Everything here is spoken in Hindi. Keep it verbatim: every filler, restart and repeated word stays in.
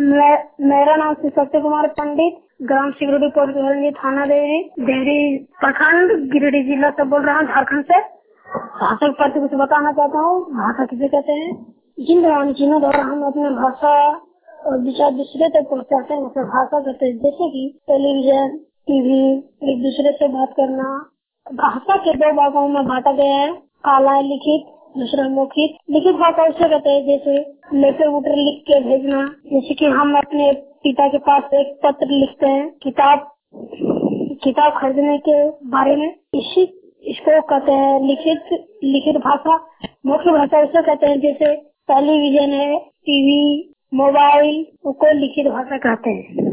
मैं मेरा नाम श्री सत्य कुमार पंडित, ग्राम सिगरेटी पोर्टल थाना देवरी देवरी प्रखंड गिरिडीह जिला से बोल रहा हूँ, झारखंड से। भाषा के प्रति कुछ बताना चाहता हूँ। भाषा किसे कहते हैं? जिन दौरान जिन्हों द्वारा हम अपने भाषा और विचार दूसरे तक पहुँचाते हैं उसे भाषा कहते हैं। जैसे कि टेलीविजन, टीवी, एक दूसरे से बात करना। भाषा के दो भागों में बांटा गया है, काला लिखित, दूसरा मौखिक। लिखित भाषा उसे कहते हैं जैसे लेटर वोटर लिख के भेजना, जैसे कि हम अपने पिता के पास एक पत्र लिखते हैं किताब किताब खरीदने के बारे में, इसी इसको कहते हैं लिखित लिखित भाषा। मौखिक भाषा उसे कहते हैं जैसे टेलीविजन है, टीवी, मोबाइल, उसको लिखित भाषा कहते हैं।